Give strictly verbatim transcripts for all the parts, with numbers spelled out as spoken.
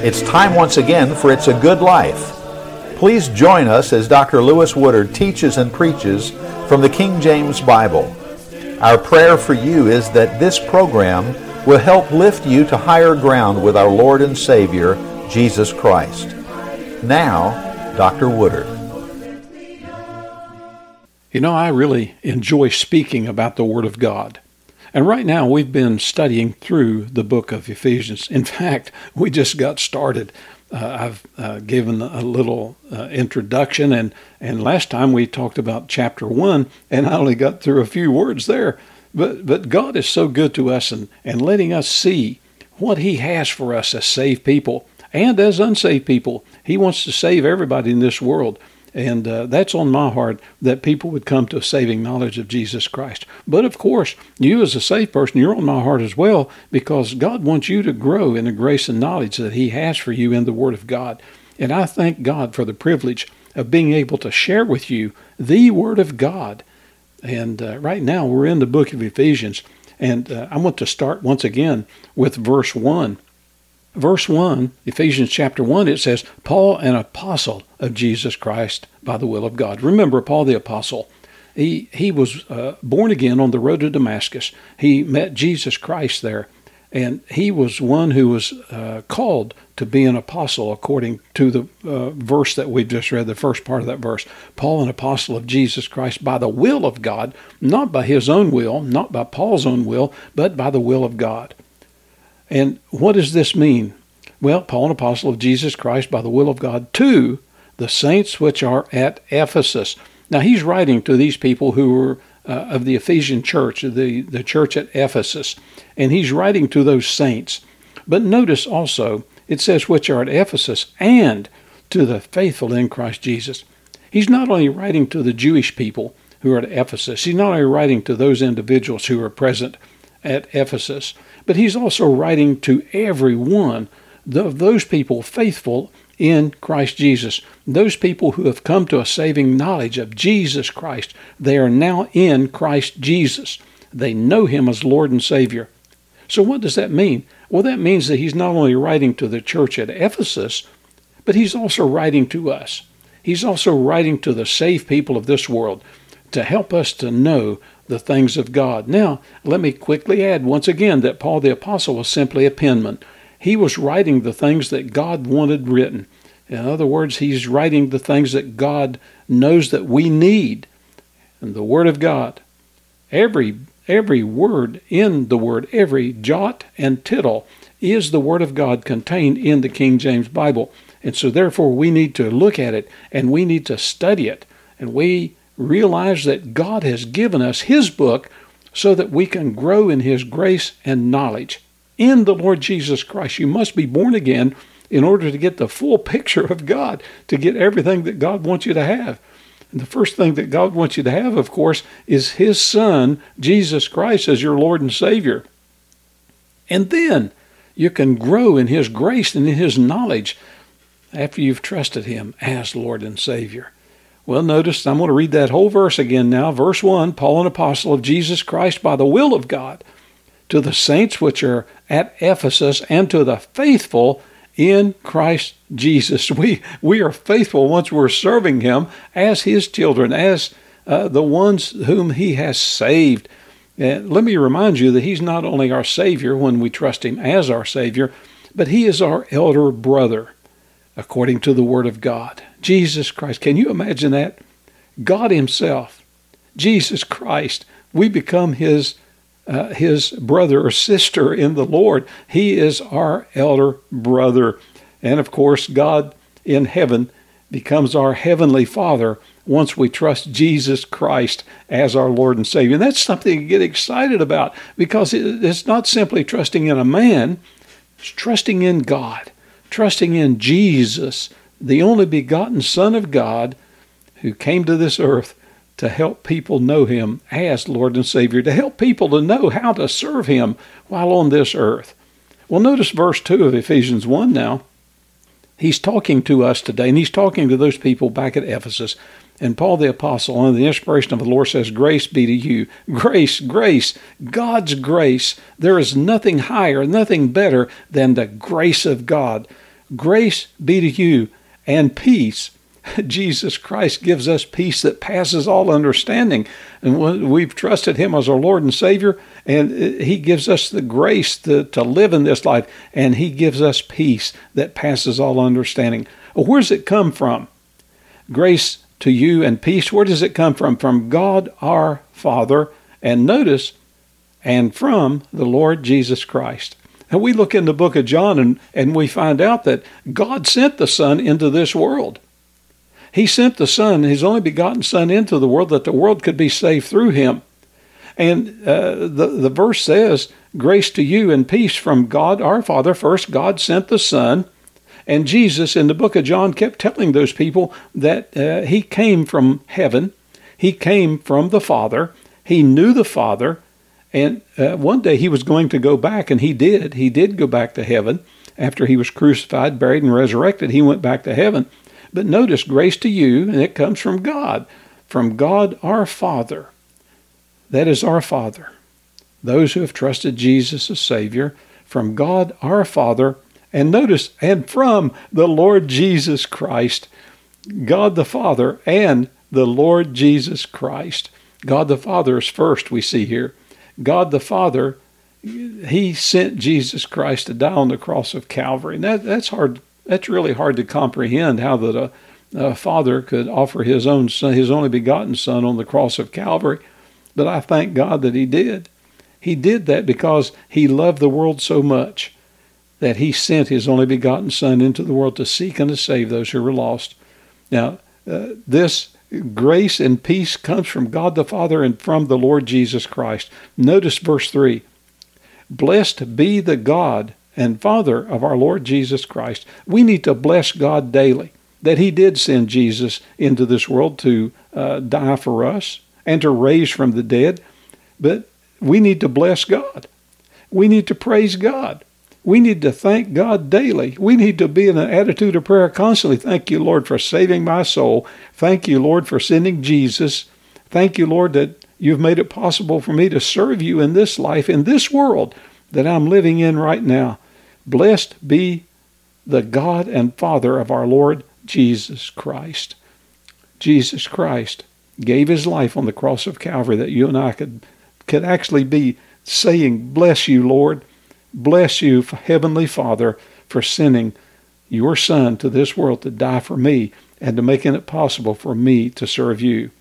It's time once again for It's a Good Life. Please join us as Doctor Lewis Woodard teaches and preaches from the King James Bible. Our prayer for you is that this program will help lift you to higher ground with our Lord and Savior, Jesus Christ. Now, Doctor Woodard. You know, I really enjoy speaking about the Word of God. And right now we've been studying through the book of Ephesians. In fact, we just got started. Uh, I've uh, given a little uh, introduction, and, and last time we talked about chapter one, and I only got through a few words there. But but God is so good to us and, and letting us see what He has for us as saved people and as unsaved people. He wants to save everybody in this world. And uh, that's on my heart, that people would come to a saving knowledge of Jesus Christ. But of course, you as a saved person, you're on my heart as well, because God wants you to grow in the grace and knowledge that He has for you in the Word of God. And I thank God for the privilege of being able to share with you the Word of God. And uh, right now we're in the book of Ephesians. And uh, I want to start once again with verse one. Verse one, Ephesians chapter one, it says, Paul, an apostle of Jesus Christ by the will of God. Remember, Paul the apostle, he, he was uh, born again on the road to Damascus. He met Jesus Christ there, and he was one who was uh, called to be an apostle according to the uh, verse that we just read, the first part of that verse. Paul, an apostle of Jesus Christ by the will of God, not by his own will, not by Paul's own will, but by the will of God. And what does this mean? Well, Paul, an apostle of Jesus Christ by the will of God, to the saints which are at Ephesus. Now, he's writing to these people who were uh, of the Ephesian church, the, the church at Ephesus, and he's writing to those saints. But notice also, it says which are at Ephesus, and to the faithful in Christ Jesus. He's not only writing to the Jewish people who are at Ephesus, he's not only writing to those individuals who are present at Ephesus, but he's also writing to every one of those people faithful in Christ Jesus. Those people who have come to a saving knowledge of Jesus Christ. They are now in Christ Jesus. They know Him as Lord and Savior. So what does that mean? Well, that means that he's not only writing to the church at Ephesus, but he's also writing to us. He's also writing to the saved people of this world to help us to know the things of God. Now, let me quickly add once again that Paul the apostle was simply a penman. He was writing the things that God wanted written. In other words, he's writing the things that God knows that we need. And the Word of God, every every word in the Word, every jot and tittle is the Word of God contained in the King James Bible. And so therefore we need to look at it and we need to study it. And we realize that God has given us His book so that we can grow in His grace and knowledge in the Lord Jesus Christ. You must be born again in order to get the full picture of God, to get everything that God wants you to have. And the first thing that God wants you to have, of course, is His Son, Jesus Christ, as your Lord and Savior. And then you can grow in His grace and in His knowledge after you've trusted Him as Lord and Savior. Well, notice, I'm going to read that whole verse again now. Verse one, Paul, an apostle of Jesus Christ by the will of God, to the saints which are at Ephesus, and to the faithful in Christ Jesus. We we are faithful once we're serving Him as His children, as uh, the ones whom He has saved. And let me remind you that He's not only our Savior when we trust Him as our Savior, but He is our elder brother, according to the Word of God. Jesus Christ. Can you imagine that? God Himself, Jesus Christ, we become His uh, His brother or sister in the Lord. He is our elder brother. And of course, God in heaven becomes our heavenly Father once we trust Jesus Christ as our Lord and Savior. And that's something to get excited about, because it's not simply trusting in a man, it's trusting in God, trusting in Jesus, the only begotten Son of God, who came to this earth to help people know Him as Lord and Savior, to help people to know how to serve Him while on this earth. Well, notice verse two of Ephesians one now. He's talking to us today, and he's talking to those people back at Ephesus. And Paul the Apostle, under the inspiration of the Lord, says, grace be to you. Grace, grace, God's grace. There is nothing higher, nothing better than the grace of God. grace be to you and peace. Jesus Christ gives us peace that passes all understanding. And we've trusted him as our Lord and Savior, and he gives us the grace to, to live in this life, and he gives us peace that passes all understanding. Well, where does it come from? Grace to you and peace, where does it come from? From God our Father, and notice, and from the Lord Jesus Christ. And we look in the book of John, and, and we find out that God sent the Son into this world. He sent the Son, his only begotten Son, into the world that the world could be saved through him. And uh, the, the verse says, grace to you and peace from God our Father. First, God sent the Son. And Jesus, in the book of John, kept telling those people that uh, he came from heaven. He came from the Father. He knew the Father. And uh, one day he was going to go back, and he did. He did go back to heaven. After he was crucified, buried, and resurrected, he went back to heaven. But notice, grace to you, and it comes from God, from God our Father. That is our Father. Those who have trusted Jesus as Savior, from God our Father, and notice, and from the Lord Jesus Christ, God the Father and the Lord Jesus Christ. God the Father is first, we see here. God the Father, he sent Jesus Christ to die on the cross of Calvary. And that, that's hard. That's really hard to comprehend, how that a, a father could offer his own son, his only begotten Son, on the cross of Calvary. But I thank God that he did. He did that because he loved the world so much that he sent his only begotten Son into the world to seek and to save those who were lost. Now, uh, this grace and peace comes from God the Father and from the Lord Jesus Christ. Notice verse three. Blessed be the God and Father of our Lord Jesus Christ. We need to bless God daily that he did send Jesus into this world to uh, die for us and to raise from the dead. But we need to bless God. We need to praise God. We need to thank God daily. We need to be in an attitude of prayer constantly. Thank you, Lord, for saving my soul. Thank you, Lord, for sending Jesus. Thank you, Lord, that you've made it possible for me to serve you in this life, in this world that I'm living in right now. Blessed be the God and Father of our Lord Jesus Christ. Jesus Christ gave his life on the cross of Calvary that you and I could, could actually be saying, bless you, Lord. Bless you, Heavenly Father, for sending your Son to this world to die for me and to making it possible for me to serve you.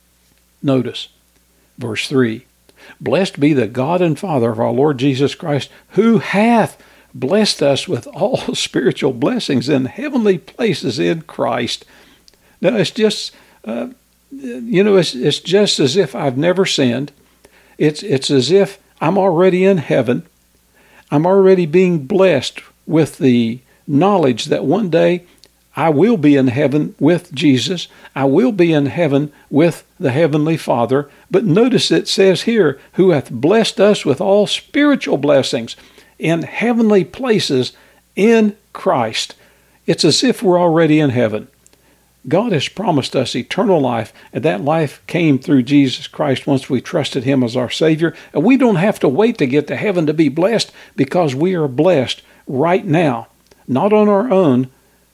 Notice verse three. Blessed be the God and Father of our Lord Jesus Christ, who hath blessed us with all spiritual blessings in heavenly places in Christ. Now, it's just, uh, you know, it's, it's just as if I've never sinned. It's, it's as if I'm already in heaven. I'm already being blessed with the knowledge that one day I will be in heaven with Jesus. I will be in heaven with the Heavenly Father. But notice it says here, who hath blessed us with all spiritual blessings in heavenly places in Christ. It's as if we're already in heaven. God has promised us eternal life, and that life came through Jesus Christ once we trusted him as our Savior. And we don't have to wait to get to heaven to be blessed, because we are blessed right now, not on our own,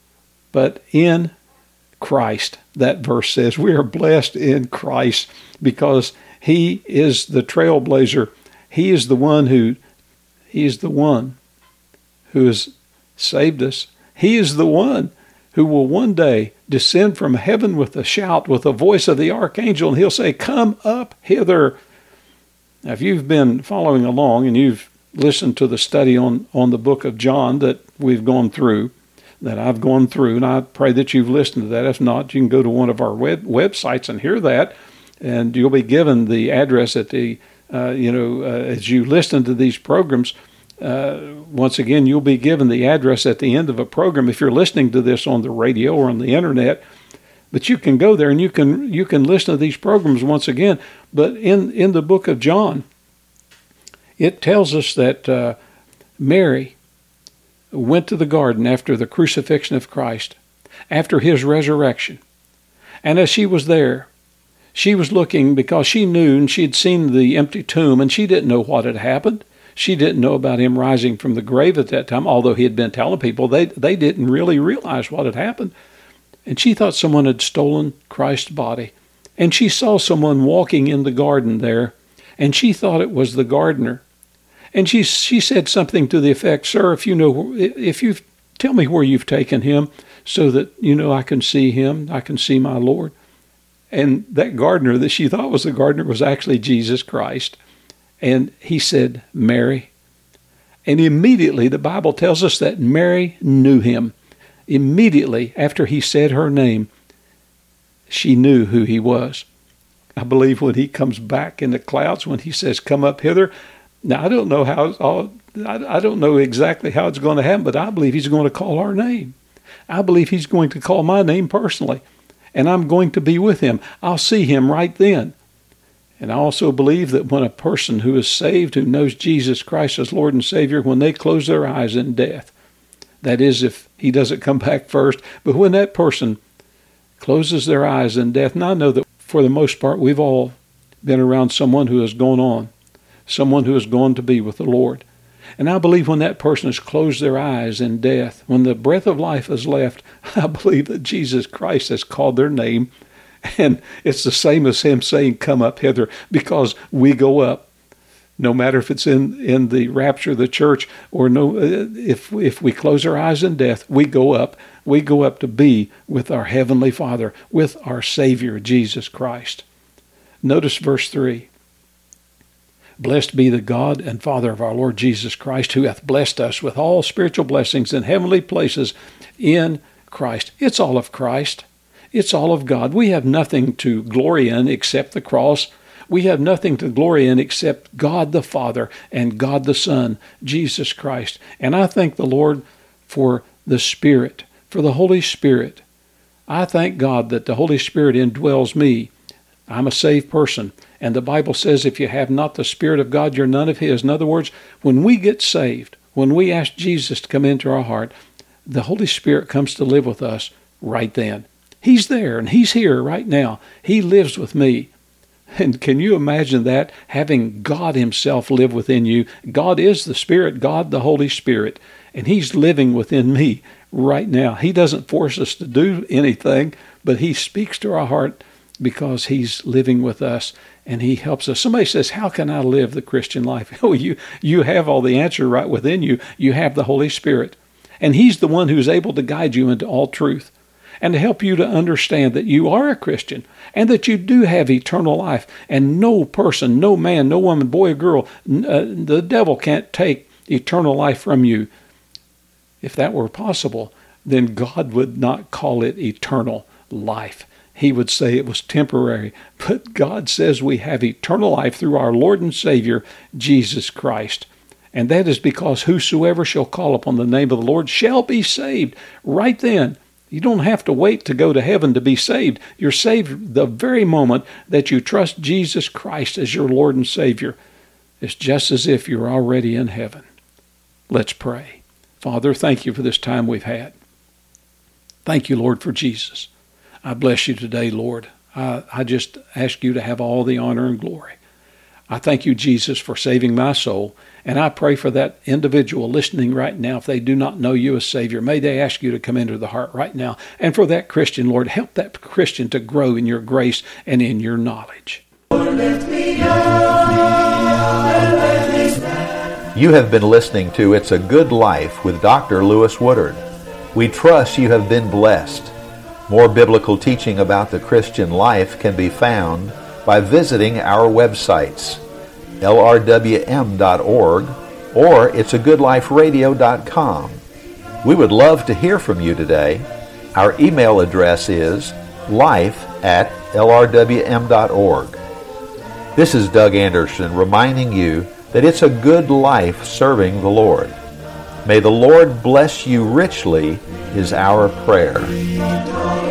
but in Christ. That verse says we are blessed in Christ because he is the trailblazer. He is the one who, he is the one who has saved us. He is the one who will one day descend from heaven with a shout, with the voice of the archangel, and he'll say, come up hither. Now, if you've been following along and you've listened to the study on, on the book of John that we've gone through, that I've gone through, and I pray that you've listened to that. If not, you can go to one of our web websites and hear that, and you'll be given the address at the, uh, you know, uh, as you listen to these programs. Uh, once again, you'll be given the address at the end of a program if you're listening to this on the radio or on the internet. But you can go there and you can you can listen to these programs once again. But in, in the book of John, it tells us that uh, Mary went to the garden after the crucifixion of Christ, after his resurrection. And as she was there, she was looking because she knew and she had seen the empty tomb and she didn't know what had happened. She didn't know about him rising from the grave at that time, although he had been telling people. They, they didn't really realize what had happened. And she thought someone had stolen Christ's body. And she saw someone walking in the garden there, and she thought it was the gardener. And she she said something to the effect, "Sir, if you know, if you tell me where you've taken him, so that you know I can see him, I can see my Lord." And that gardener that she thought was the gardener was actually Jesus Christ. And he said, "Mary." And immediately the Bible tells us that Mary knew him. Immediately after he said her name, she knew who he was. I believe when he comes back in the clouds, when he says, "Come up hither." Now, I don't know how, all, I, I don't know exactly how it's going to happen, but I believe he's going to call our name. I believe he's going to call my name personally, and I'm going to be with him. I'll see him right then. And I also believe that when a person who is saved, who knows Jesus Christ as Lord and Savior, when they close their eyes in death, that is if he doesn't come back first, but when that person closes their eyes in death, and I know that for the most part we've all been around someone who has gone on, someone who has gone to be with the Lord. And I believe when that person has closed their eyes in death, when the breath of life is left, I believe that Jesus Christ has called their name. And it's the same as him saying, "Come up hither," because we go up. No matter if it's in, in the rapture of the church or no, if, if we close our eyes in death, we go up. We go up to be with our Heavenly Father, with our Savior, Jesus Christ. Notice verse three. "Blessed be the God and Father of our Lord Jesus Christ, who hath blessed us with all spiritual blessings in heavenly places in Christ." It's all of Christ. It's all of God. We have nothing to glory in except the cross. We have nothing to glory in except God the Father and God the Son, Jesus Christ. And I thank the Lord for the Spirit, for the Holy Spirit. I thank God that the Holy Spirit indwells me. I'm a saved person. And the Bible says if you have not the Spirit of God, you're none of His. In other words, when we get saved, when we ask Jesus to come into our heart, the Holy Spirit comes to live with us right then. He's there and He's here right now. He lives with me. And can you imagine that, having God Himself live within you? God is the Spirit, God the Holy Spirit, and He's living within me right now. He doesn't force us to do anything, but He speaks to our heart because He's living with us and He helps us. Somebody says, "How can I live the Christian life?" Oh, you, you have all the answer right within you. You have the Holy Spirit, and He's the one who's able to guide you into all truth and to help you to understand that you are a Christian and that you do have eternal life. And no person, no man, no woman, boy or girl, uh, the devil can't take eternal life from you. If that were possible, then God would not call it eternal life. He would say it was temporary. But God says we have eternal life through our Lord and Savior, Jesus Christ. And that is because whosoever shall call upon the name of the Lord shall be saved. Right then, you don't have to wait to go to heaven to be saved. You're saved the very moment that you trust Jesus Christ as your Lord and Savior. It's just as if you're already in heaven. Let's pray. Father, thank you for this time we've had. Thank you, Lord, for Jesus. I bless you today, Lord. I, I just ask you to have all the honor and glory. I thank you, Jesus, for saving my soul. And I pray for that individual listening right now, if they do not know you as Savior, may they ask you to come into the heart right now. And for that Christian, Lord, help that Christian to grow in your grace and in your knowledge. You have been listening to It's a Good Life with Doctor Lewis Woodard. We trust you have been blessed. More biblical teaching about the Christian life can be found by visiting our websites, L R W M dot org or it's a good life radio dot com. We would love to hear from you today. Our email address is life at L R W M dot org. This is Doug Anderson reminding you that it's a good life serving the Lord. May the Lord bless you richly is our prayer.